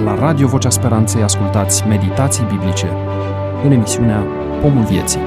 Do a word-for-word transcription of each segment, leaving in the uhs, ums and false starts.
La Radio Vocea Speranței ascultați meditații biblice în emisiunea Pomul Vieții.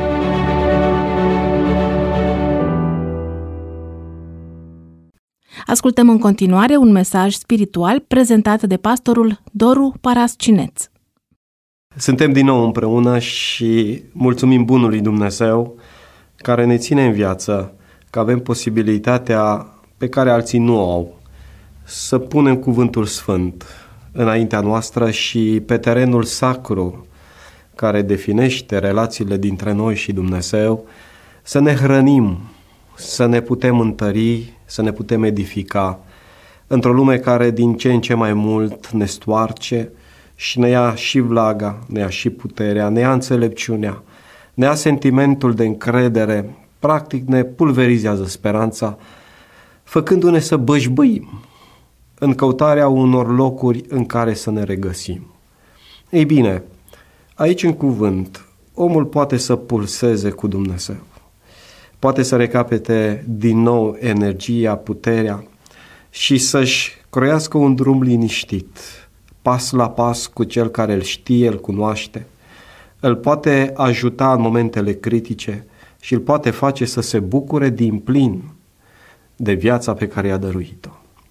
Ascultăm în continuare un mesaj spiritual prezentat de pastorul Doru Parascineț. Suntem din nou împreună și mulțumim bunului Dumnezeu care ne ține în viață, că avem posibilitatea pe care alții nu o au, să punem cuvântul sfânt înaintea noastră și pe terenul sacru care definește relațiile dintre noi și Dumnezeu, să ne hrănim, să ne putem întări, să ne putem edifica într-o lume care din ce în ce mai mult ne stoarce și ne ia și vlaga, ne ia și puterea, ne ia înțelepciunea, ne ia sentimentul de încredere, practic ne pulverizează speranța, făcându-ne să bășbăim în căutarea unor locuri în care să ne regăsim. Ei bine, aici în cuvânt, omul poate să pulseze cu Dumnezeu, poate să recapete din nou energia, puterea și să-și croiască un drum liniștit, pas la pas cu cel care îl știe, îl cunoaște, îl poate ajuta în momentele critice și îl poate face să se bucure din plin de viața pe care i-a dăruit-o.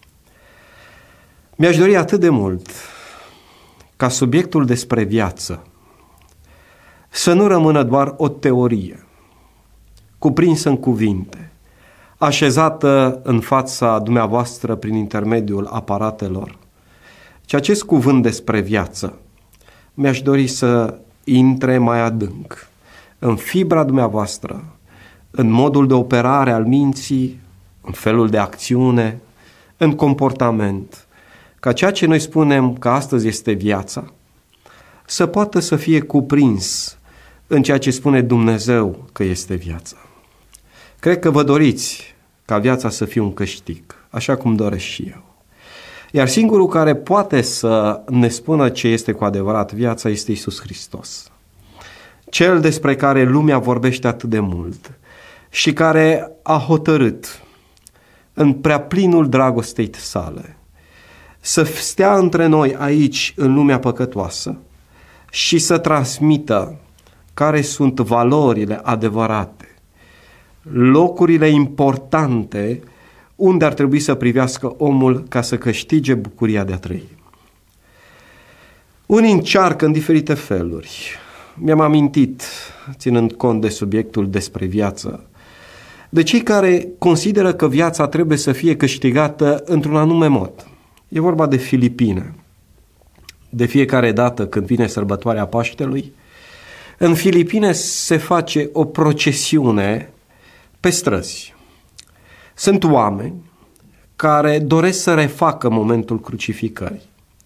Mi-aș dori atât de mult ca subiectul despre viață să nu rămână doar o teorie, cuprinsă în cuvinte, așezată în fața dumneavoastră prin intermediul aparatelor, ci acest cuvânt despre viață mi-aș dori să intre mai adânc în fibra dumneavoastră, în modul de operare al minții, în felul de acțiune, în comportament, ca ceea ce noi spunem că astăzi este viața, să poată să fie cuprins în ceea ce spune Dumnezeu că este viața. Cred că vă doriți ca viața să fie un câștig, așa cum doresc și eu. Iar singurul care poate să ne spună ce este cu adevărat viața este Iisus Hristos. Cel despre care lumea vorbește atât de mult și care a hotărât în prea plinul dragostei sale să stea între noi aici în lumea păcătoasă și să transmită care sunt valorile adevărate, locurile importante unde ar trebui să privească omul ca să câștige bucuria de a trăi. Unii încearcă în diferite feluri. Mi-am amintit, ținând cont de subiectul despre viață, de cei care consideră că viața trebuie să fie câștigată într-un anume mod. E vorba de Filipine. De fiecare dată când vine sărbătoarea Paștelui, în Filipine se face o procesiune pe străzi. Sunt oameni care doresc să refacă momentul crucificării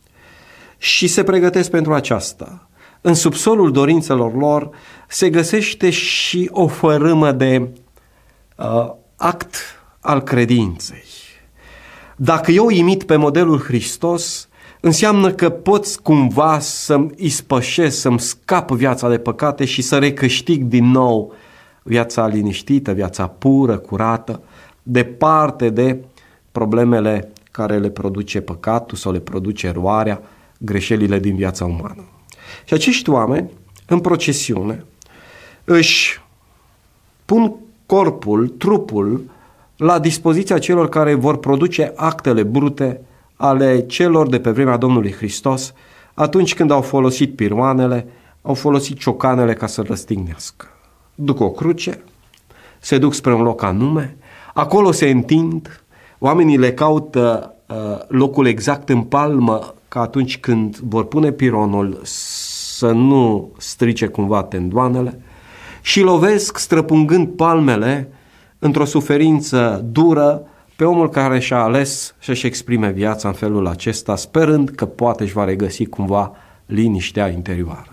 și se pregătesc pentru aceasta. În subsolul dorințelor lor se găsește și o fărâmă de uh, act al credinței. Dacă eu imit pe modelul Hristos, înseamnă că poți cumva să-mi ispășesc, să-mi scap viața de păcate și să recâștig din nou viața liniștită, viața pură, curată, departe de problemele care le produce păcatul sau le produce eroarea, greșelile din viața umană. Și acești oameni, în procesiune, își pun corpul, trupul, la dispoziția celor care vor produce actele brute ale celor de pe vremea Domnului Hristos, atunci când au folosit piroanele, au folosit ciocanele ca să răstignească. Duc o cruce, se duc spre un loc anume, acolo se întind, oamenii le caută uh, locul exact în palmă, ca atunci când vor pune pironul să nu strice cumva tendoanele, și lovesc străpungând palmele într-o suferință dură pe omul care și-a ales să-și exprime viața în felul acesta, sperând că poate își va regăsi cumva liniștea interioară.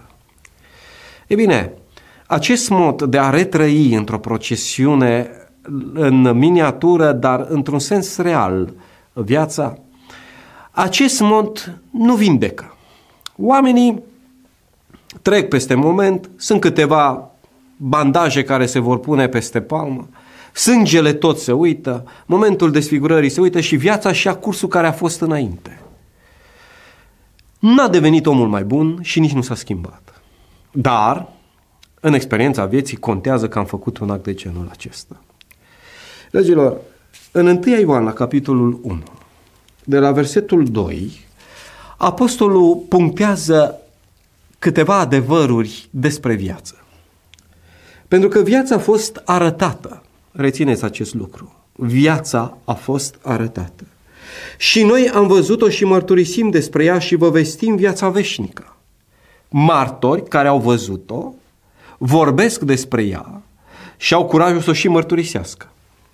E bine, acest mod de a retrăi într-o procesiune în miniatură, dar într-un sens real viața, acest mod nu vindecă. Oamenii trec peste moment, sunt câteva bandaje care se vor pune peste palmă, sângele tot se uită, momentul desfigurării se uită și viața și-a cursul care a fost înainte. n-a devenit omul mai bun și nici nu s-a schimbat. Dar, în experiența vieții, contează că am făcut un act de genul acesta. Dragilor, în întâi Ioan, la capitolul unu, de la versetul doi, apostolul punctează câteva adevăruri despre viață. Pentru că viața a fost arătată. Rețineți acest lucru. Viața a fost arătată. Și noi am văzut-o și mărturisim despre ea și vă vestim viața veșnică. Martori care au văzut-o vorbesc despre ea și au curajul să o și mărturisească.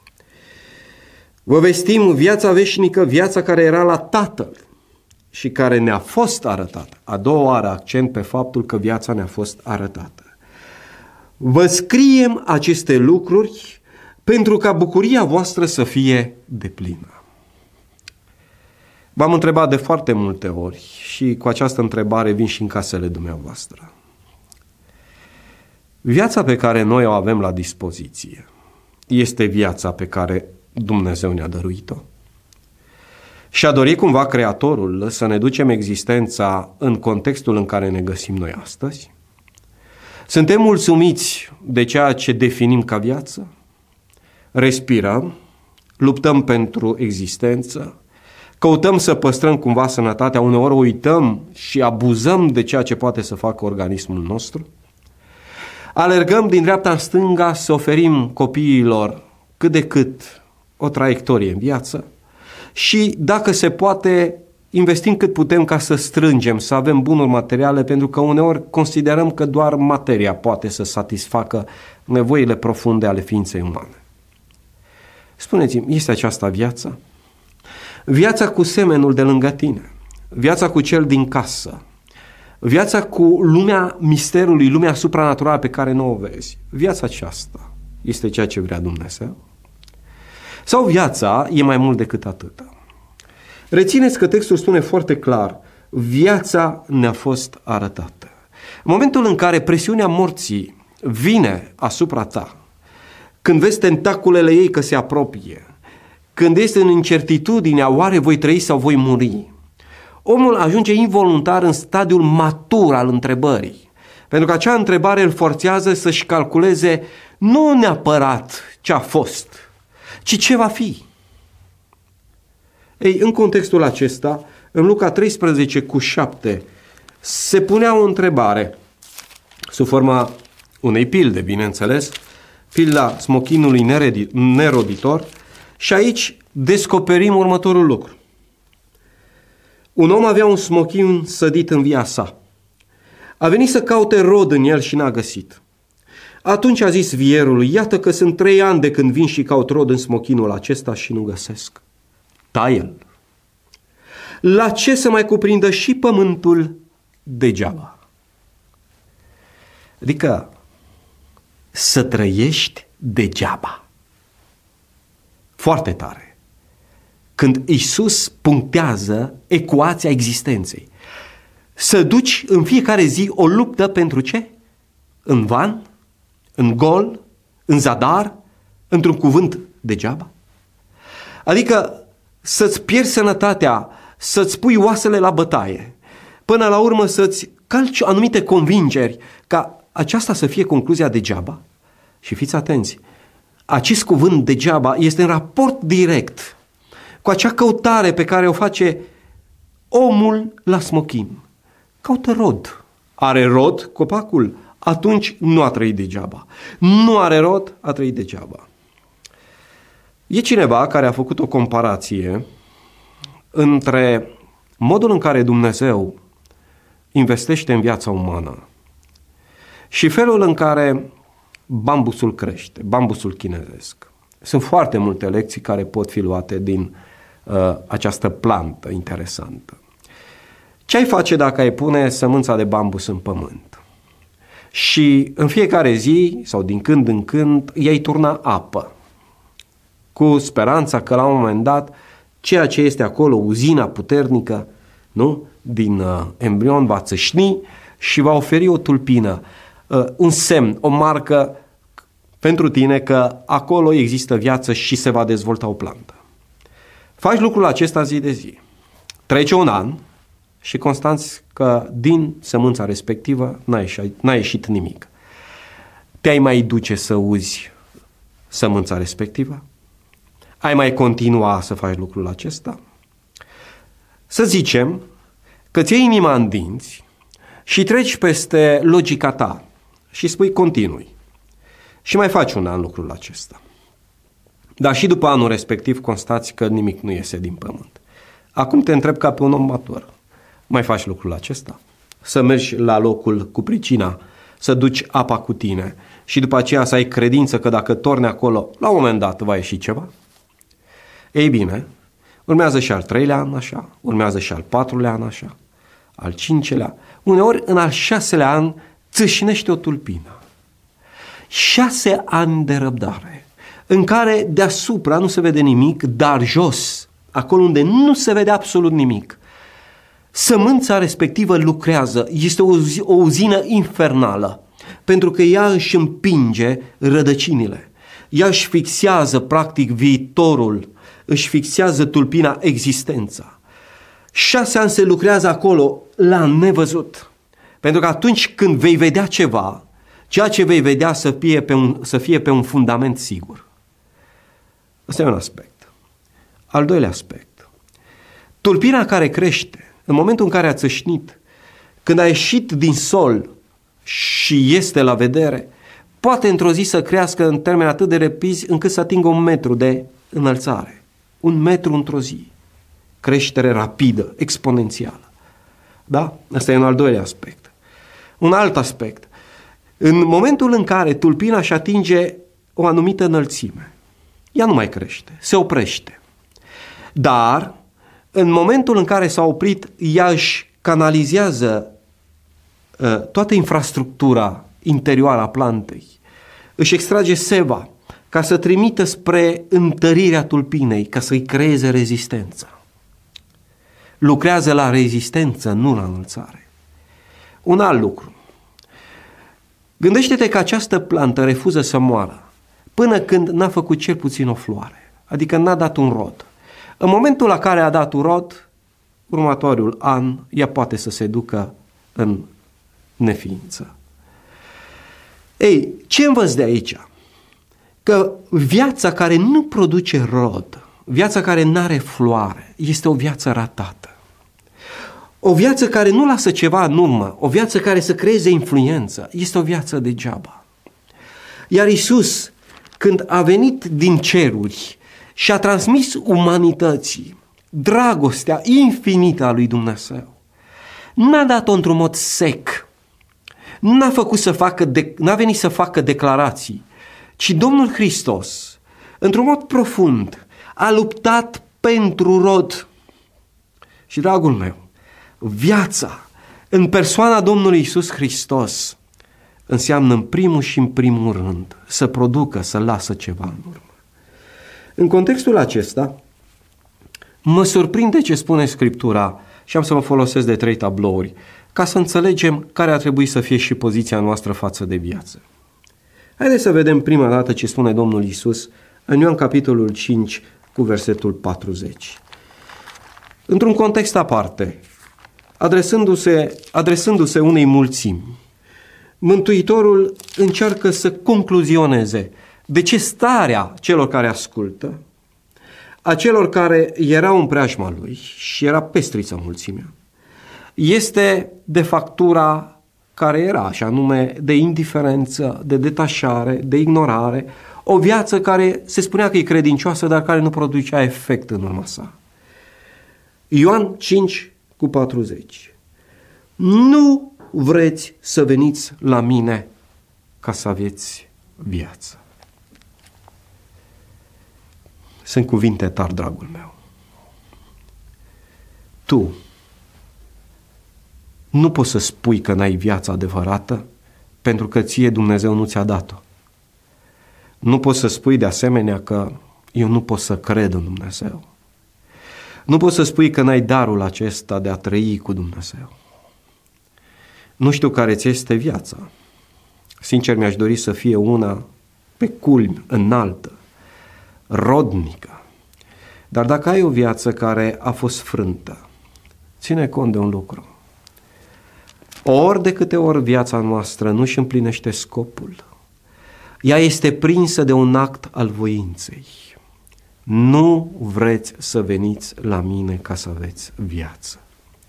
Vă vestim viața veșnică, viața care era la Tatăl și care ne-a fost arătată. A doua oară accent pe faptul că viața ne-a fost arătată. Vă scriem aceste lucruri pentru ca bucuria voastră să fie deplină. V-am întrebat de foarte multe ori și cu această întrebare vin și în casele dumneavoastră. Viața pe care noi o avem la dispoziție este viața pe care Dumnezeu ne-a dăruit-o? Și-a dorit cumva Creatorul să ne ducem existența în contextul în care ne găsim noi astăzi? Suntem mulțumiți de ceea ce definim ca viață? Respirăm, luptăm pentru existență, căutăm să păstrăm cumva sănătatea, uneori uităm și abuzăm de ceea ce poate să facă organismul nostru? Alergăm din dreapta în stânga să oferim copiilor cât de cât o traiectorie în viață și, dacă se poate, investim cât putem ca să strângem, să avem bunuri materiale, pentru că uneori considerăm că doar materia poate să satisfacă nevoile profunde ale ființei umane. Spuneți-mi, este aceasta viața? Viața cu semenul de lângă tine, viața cu cel din casă, viața cu lumea misterului, lumea supranaturală pe care nu o vezi. Viața aceasta este ceea ce vrea Dumnezeu? Sau viața e mai mult decât atâta? Rețineți că textul spune foarte clar, viața ne-a fost arătată. În momentul în care presiunea morții vine asupra ta, când vezi tentaculele ei că se apropie, când ești în incertitudinea, oare voi trăi sau voi muri, omul ajunge involuntar în stadiul matur al întrebării. Pentru că acea întrebare îl forțează să-și calculeze nu neapărat ce a fost, ci ce va fi. Ei, în contextul acesta, în Luca treisprezece cu șapte, se punea o întrebare sub forma unei pilde, bineînțeles, pilda smochinului neroditor, și aici descoperim următorul lucru. Un om avea un smochin sădit în via sa. A venit să caute rod în el și n-a găsit. Atunci a zis vierului, iată că sunt trei ani de când vin și caut rod în smochinul acesta și nu găsesc. Tai-l. La ce să mai cuprindă și pământul degeaba? Adică să trăiești degeaba. Foarte tare. Când Iisus punctează ecuația existenței. Să duci în fiecare zi o luptă pentru ce? În van? În gol? În zadar? Într-un cuvânt degeaba? Adică să-ți pierzi sănătatea, să-ți pui oasele la bătaie, până la urmă să-ți calci anumite convingeri, ca aceasta să fie concluzia degeaba. Și fiți atenți, acest cuvânt degeaba este în raport direct cu acea căutare pe care o face omul la smochin. Caută rod. Are rod copacul? Atunci nu a trăit degeaba. Nu are rod, a trăit degeaba. E cineva care a făcut o comparație între modul în care Dumnezeu investește în viața umană și felul în care bambusul crește, bambusul chinezesc. Sunt foarte multe lecții care pot fi luate din uh, această plantă interesantă. Ce ai face dacă ai pune sămânța de bambus în pământ? Și în fiecare zi, sau din când în când, i-ai turna apă, cu speranța că la un moment dat, ceea ce este acolo, uzina puternică, nu? Din uh, embrion va țâșni și va oferi o tulpină, uh, un semn, o marcă pentru tine că acolo există viață și se va dezvolta o plantă. Faci lucrul acesta zi de zi. Trece un an, și constați că din sămânța respectivă n-a ieșit, n-a ieșit nimic. Te-ai mai duce să uzi sămânța respectivă? Ai mai continua să faci lucrul acesta? Să zicem că ți iei inima în dinți și treci peste logica ta și spui continui. Și mai faci un an lucrul acesta. Dar și după anul respectiv constați că nimic nu iese din pământ. Acum te întreb ca pe un om matur. Mai faci lucrul acesta? Să mergi la locul cu pricina, să duci apa cu tine și după aceea să ai credință că dacă torni acolo, la un moment dat va ieși ceva? Ei bine, urmează și al treilea an așa, urmează și al patrulea an așa, al cincelea, uneori în al șaselea an țâșnește o tulpină. Șase ani de răbdare, în care deasupra nu se vede nimic, dar jos, acolo unde nu se vede absolut nimic, sămânța respectivă lucrează, este o, o uzină infernală, pentru că ea își împinge rădăcinile, ea își fixează practic viitorul, își fixează tulpina existența. Șase ani se lucrează acolo la nevăzut, pentru că atunci când vei vedea ceva, ceea ce vei vedea să fie pe un, să fie pe un fundament sigur. Ăsta e un aspect. Al doilea aspect. Tulpina care crește, în momentul în care a țâșnit, când a ieșit din sol și este la vedere, poate într-o zi să crească în termeni atât de repizi încât să atingă un metru de înălțare. Un metru într-o zi. Creștere rapidă, exponențială. Da? Ăsta e un al doilea aspect. Un alt aspect. În momentul în care tulpina își atinge o anumită înălțime, ea nu mai crește, se oprește. Dar, în momentul în care s-a oprit, ea își canalizează uh, toată infrastructura interioară a plantei, își extrage seva ca să trimită spre întărirea tulpinei, ca să-i creeze rezistența. Lucrează la rezistență, nu la înălțare. Un alt lucru. Gândește-te că această plantă refuză să moară până când n-a făcut cel puțin o floare, adică n-a dat un rod. În momentul la care a dat un rod, următorul an, ea poate să se ducă în neființă. Ei, ce învăț de aici? Că viața care nu produce rod, viața care nu are floare, este o viață ratată. O viață care nu lasă ceva în urmă, o viață care să creeze influență, este o viață degeaba. Iar Iisus, când a venit din ceruri și a transmis umanității dragostea infinită a lui Dumnezeu, n-a dat-o într-un mod sec, n-a făcut să facă de, n-a venit să facă declarații, ci Domnul Hristos, într-un mod profund, a luptat pentru rod. Și, dragul meu, viața în persoana Domnului Iisus Hristos înseamnă în primul și în primul rând să producă, să lasă ceva în urmă. În contextul acesta, mă surprinde ce spune Scriptura și am să mă folosesc de trei tablouri ca să înțelegem care ar trebui să fie și poziția noastră față de viață. Haideți să vedem prima dată ce spune Domnul Iisus în Ioan capitolul cinci cu versetul patruzeci. Într-un context aparte, adresându-se, adresându-se unei mulțimi, Mântuitorul încearcă să concluzioneze de ce starea celor care ascultă, a celor care erau în preajma lui și era pestriță mulțimea, este de factura care era, și anume de indiferență, de detașare, de ignorare, o viață care se spunea că e credincioasă, dar care nu producea efect în urma sa. Ioan cinci cu patruzeci. Nu vreți să veniți la mine ca să aveți viață. Sunt cuvinte tari, dragul meu. Tu nu poți să spui că n-ai viața adevărată pentru că ție Dumnezeu nu ți-a dat-o. Nu poți să spui de asemenea că eu nu pot să cred în Dumnezeu. Nu poți să spui că n-ai darul acesta de a trăi cu Dumnezeu. Nu știu care ți este viața. Sincer, mi-aș dori să fie una pe culmi, înaltă, rodnică. Dar dacă ai o viață care a fost frântă, ține cont de un lucru. Ori de câte ori viața noastră nu își împlinește scopul, ea este prinsă de un act al voinței. Nu vreți să veniți la mine ca să aveți viață.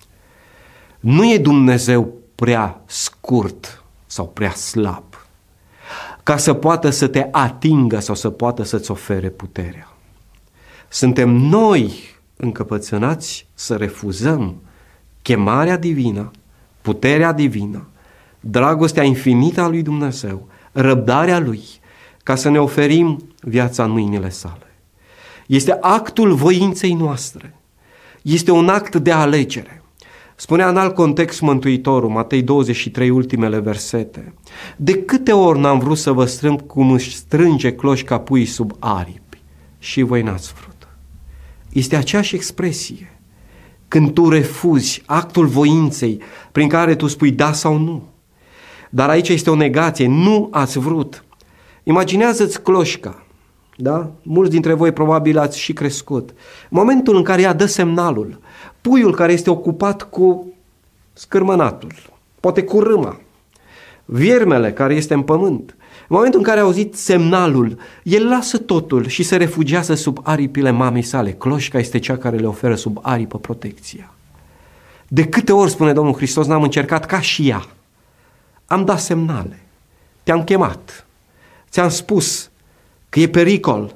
Nu e Dumnezeu prea scurt sau prea slab ca să poată să te atingă sau să poată să-ți ofere puterea. Suntem noi încăpățânați să refuzăm chemarea divină, puterea divină, dragostea infinită a lui Dumnezeu, răbdarea lui, ca să ne oferim viața în mâinile sale. Este actul voinței noastre. Este un act de alegere. Spunea în alt context Mântuitorul, Matei douăzeci și trei, ultimele versete: de câte ori n-am vrut să vă strâng cum își strânge cloșca puii sub aripi și voi n-ați vrut. Este aceeași expresie. Când tu refuzi actul voinței prin care tu spui da sau nu. Dar aici este o negație, nu ați vrut. Imaginează-ți cloșca, da? Mulți dintre voi probabil ați și crescut. Momentul în care ea dă semnalul, puiul care este ocupat cu scârmănatul, poate cu râma, viermele care este în pământ, în momentul în care a auzit semnalul, el lasă totul și se refugiază sub aripile mamei sale. Cloșca este cea care le oferă sub aripă protecția. De câte ori, spune Domnul Hristos, n-am încercat ca și ea. Am dat semnale, te-am chemat, ți-am spus că e pericol.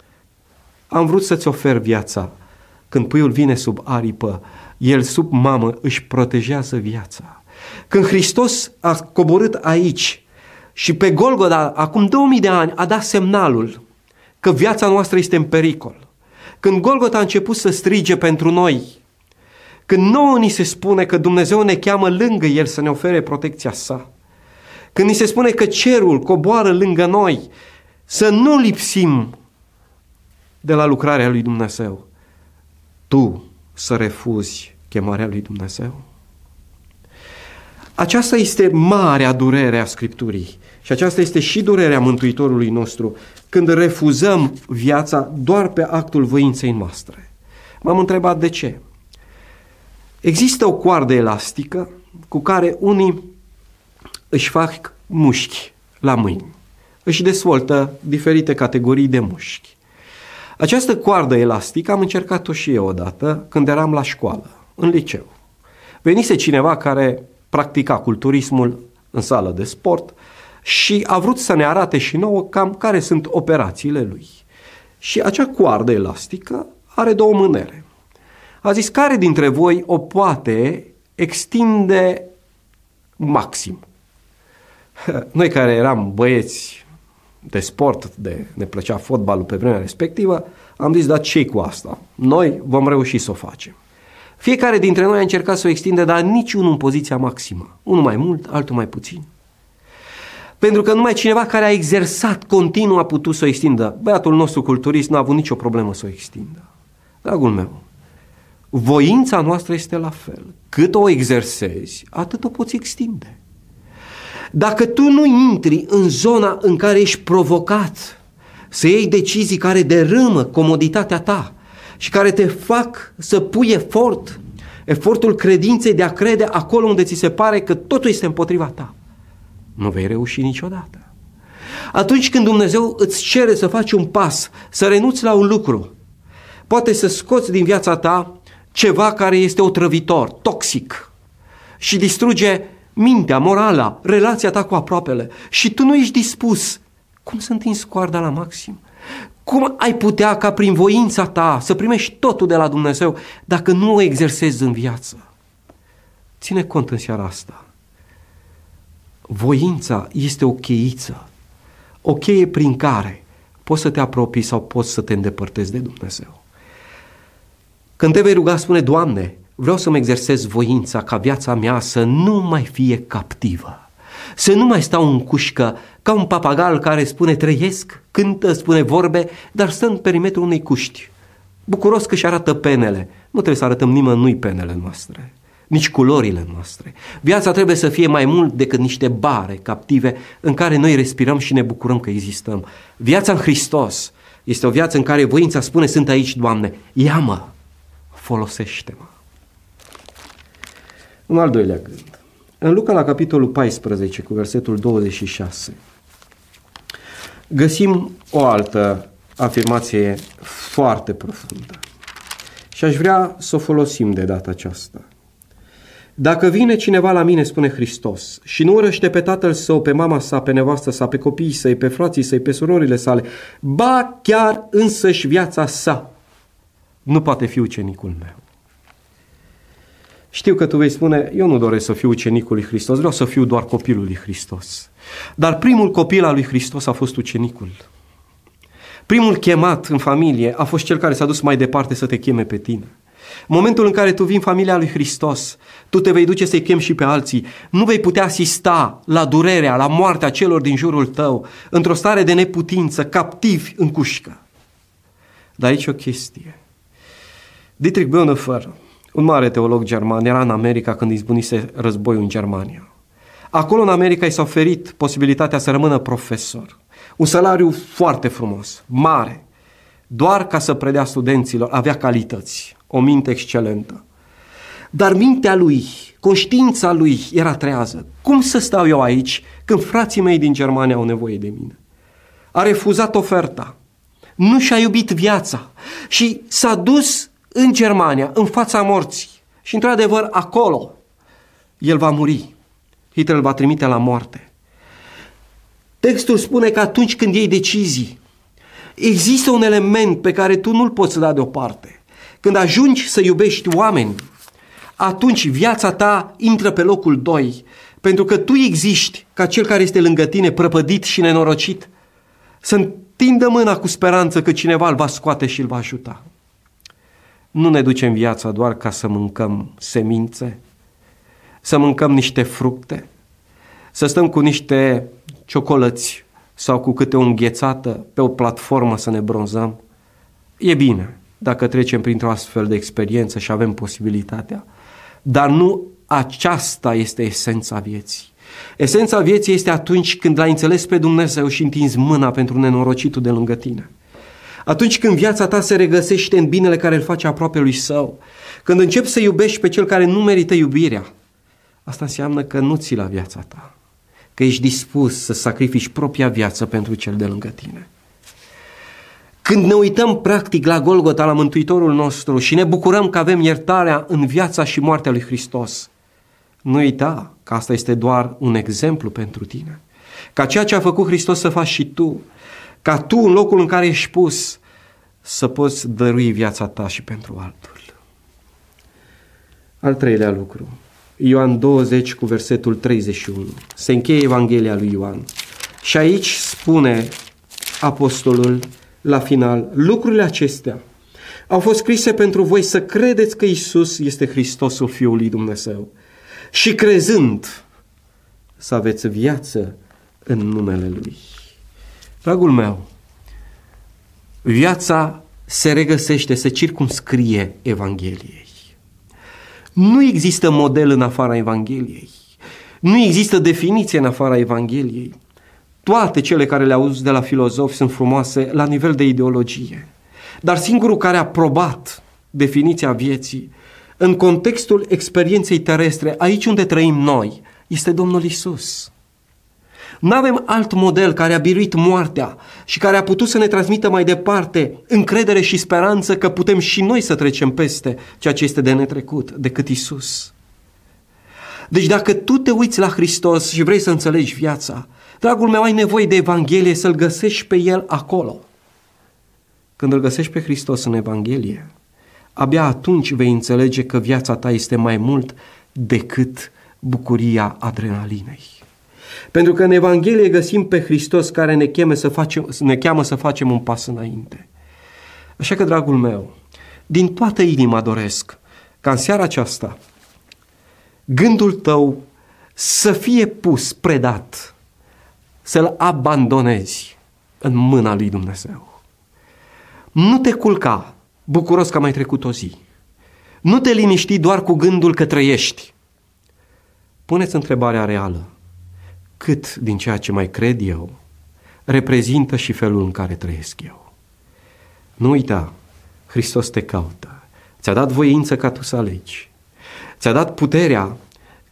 Am vrut să-ți ofer viața. Când puiul vine sub aripă, el sub mamă își protejează viața. Când Hristos a coborât aici și pe Golgota, acum două mii de ani, a dat semnalul că viața noastră este în pericol. Când Golgota a început să strige pentru noi, când nouă ni se spune că Dumnezeu ne cheamă lângă El să ne ofere protecția sa, când ni se spune că cerul coboară lângă noi, să nu lipsim de la lucrarea lui Dumnezeu, tu să refuzi chemarea lui Dumnezeu? Aceasta este marea durere a Scripturii și aceasta este și durerea Mântuitorului nostru când refuzăm viața doar pe actul voinței noastre. M-am întrebat de ce. Există o coardă elastică cu care unii își fac mușchi la mâini, își dezvoltă diferite categorii de mușchi. Această coardă elastică am încercat-o și eu odată când eram la școală, în liceu. Venise cineva care practica culturismul în sală de sport și a vrut să ne arate și nouă cam care sunt operațiile lui. Și acea coardă elastică are două mânere. A zis, care dintre voi o poate extinde maxim? Noi care eram băieți de sport, de, ne plăcea fotbalul pe vremea respectivă, am zis, da, ce cu asta? Noi vom reuși să o facem. Fiecare dintre noi a încercat să o extinde, dar niciunul în poziția maximă. Unul mai mult, altul mai puțin. Pentru că numai cineva care a exersat continuu a putut să o extindă. Băiatul nostru culturist n-a avut nicio problemă să o extindă. Dragul meu, voința noastră este la fel. Cât o exersezi, atât o poți extinde. Dacă tu nu intri în zona în care ești provocat să iei decizii care dărâmă comoditatea ta și care te fac să pui efort, efortul credinței de a crede acolo unde ți se pare că totul este împotriva ta, nu vei reuși niciodată. Atunci când Dumnezeu îți cere să faci un pas, să renunți la un lucru, poate să scoți din viața ta ceva care este otrăvitor, toxic și distruge mintea, morala, relația ta cu aproapele și tu nu ești dispus, cum să întinzi coarda la maxim? Cum ai putea ca prin voința ta să primești totul de la Dumnezeu dacă nu o exersezi în viață? Ține cont în seara asta. Voința este o cheiță, o cheie prin care poți să te apropii sau poți să te îndepărtezi de Dumnezeu. Când te vei ruga, spune, Doamne, vreau să-mi exersez voința ca viața mea să nu mai fie captivă. Să nu mai stau în cușcă ca un papagal care spune trăiesc, cântă, spune vorbe, dar stă în perimetrul unei cuști. Bucuros că își arată penele. Nu trebuie să arătăm nimănui penele noastre, nici culorile noastre. Viața trebuie să fie mai mult decât niște bare captive în care noi respirăm și ne bucurăm că existăm. Viața în Hristos este o viață în care voința spune, sunt aici, Doamne, ia-mă, folosește-mă. Un al doilea gând. În Luca, la capitolul paisprezece, cu versetul douăzeci și șase, găsim o altă afirmație foarte profundă. Și aș vrea să o folosim de data aceasta. Dacă vine cineva la mine, spune Hristos, și nu urăște pe tatăl său, pe mama sa, pe nevastă sa, pe copiii săi, pe frații săi, pe surorile sale, ba chiar însăși viața sa, nu poate fi ucenicul meu. Știu că tu vei spune, eu nu doresc să fiu ucenicul lui Hristos, vreau să fiu doar copilul lui Hristos. Dar primul copil al lui Hristos a fost ucenicul. Primul chemat în familie a fost cel care s-a dus mai departe să te cheme pe tine. În momentul în care tu vii în familia lui Hristos, tu te vei duce să-i chemi și pe alții. Nu vei putea asista la durerea, la moartea celor din jurul tău, într-o stare de neputință, captivi în cușcă. Dar aici o chestie. Dietrich Bonhoeffer, un mare teolog german, era în America când izbunise războiul în Germania. Acolo în America i s-a oferit posibilitatea să rămână profesor. Un salariu foarte frumos, mare, doar ca să predea studenților, avea calități, o minte excelentă. Dar mintea lui, conștiința lui era trează. Cum să stau eu aici când frații mei din Germania au nevoie de mine? A refuzat oferta, nu și-a iubit viața și s-a dus în Germania, în fața morții. Și într-adevăr acolo el va muri. Hitler îl va trimite la moarte. Textul spune că atunci când iei decizii, există un element pe care tu nu-l poți da deoparte. Când ajungi să iubești oameni, atunci viața ta intră pe locul doi, pentru că tu existi ca cel care este lângă tine, prăpădit și nenorocit, să întindă mâna cu speranță că cineva îl va scoate și îl va ajuta. Nu ne ducem viața doar ca să mâncăm semințe, să mâncăm niște fructe, să stăm cu niște ciocolăți sau cu câte o înghețată pe o platformă să ne bronzăm. E bine dacă trecem printr-o astfel de experiență și avem posibilitatea, dar nu aceasta este esența vieții. Esența vieții este atunci când l-ai înțeles pe Dumnezeu și întinzi mâna pentru nenorocitul de lângă tine. Atunci când viața ta se regăsește în binele care îl face aproapelui său, când începi să iubești pe cel care nu merită iubirea, asta înseamnă că nu ții la viața ta, că ești dispus să sacrifici propria viață pentru cel de lângă tine. Când ne uităm practic la Golgota, la Mântuitorul nostru și ne bucurăm că avem iertarea în viața și moartea lui Hristos, nu uita că asta este doar un exemplu pentru tine. Ca ceea ce a făcut Hristos să faci și tu, ca tu în locul în care ești pus să poți dărui viața ta și pentru altul. Al treilea lucru, Ioan douăzeci cu versetul treizeci și unu. Se încheie Evanghelia lui Ioan și aici spune apostolul la final, lucrurile acestea au fost scrise pentru voi să credeți că Iisus este Hristosul Fiul lui Dumnezeu și crezând să aveți viață în numele Lui. Dragul meu, viața se regăsește, se circumscrie Evangheliei. Nu există model în afara Evangheliei. Nu există definiție în afara Evangheliei. Toate cele care le auzi de la filozofi sunt frumoase la nivel de ideologie. Dar singurul care a probat definiția vieții în contextul experienței terestre, aici unde trăim noi, este Domnul Iisus. Nu avem alt model care a biruit moartea și care a putut să ne transmită mai departe încredere și speranță că putem și noi să trecem peste ceea ce este de netrecut decât Iisus. Deci dacă tu te uiți la Hristos și vrei să înțelegi viața, dragul meu, ai nevoie de Evanghelie, să-L găsești pe El acolo. Când îl găsești pe Hristos în Evanghelie, abia atunci vei înțelege că viața ta este mai mult decât bucuria adrenalinei. Pentru că în Evanghelie găsim pe Hristos care ne cheamă să facem, ne cheamă să facem un pas înainte. Așa că, dragul meu, din toată inima doresc ca în seara aceasta gândul tău să fie pus, predat, să-l abandonezi în mâna lui Dumnezeu. Nu te culca bucuros că am mai trecut o zi. Nu te liniști doar cu gândul că trăiești. Puneți întrebarea reală. Cât din ceea ce mai cred eu reprezintă și felul în care trăiesc eu? Nu uita, Hristos te caută. Ți-a dat voință ca tu să alegi. Ți-a dat puterea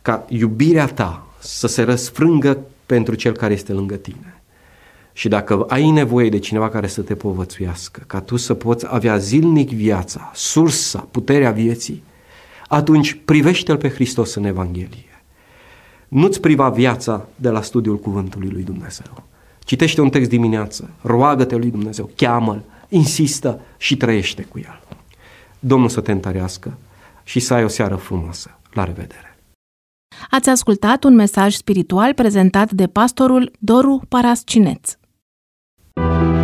ca iubirea ta să se răsfrângă pentru cel care este lângă tine. Și dacă ai nevoie de cineva care să te povățuiască, ca tu să poți avea zilnic viața, sursa, puterea vieții, atunci privește-L pe Hristos în Evanghelie. Nu-ți priva viața de la studiul Cuvântului lui Dumnezeu. Citește un text dimineață, roagă-te lui Dumnezeu, cheamă-L, insistă și trăiește cu El. Domnul să te întărească și să ai o seară frumoasă. La revedere! Ați ascultat un mesaj spiritual prezentat de pastorul Doru Parascineț.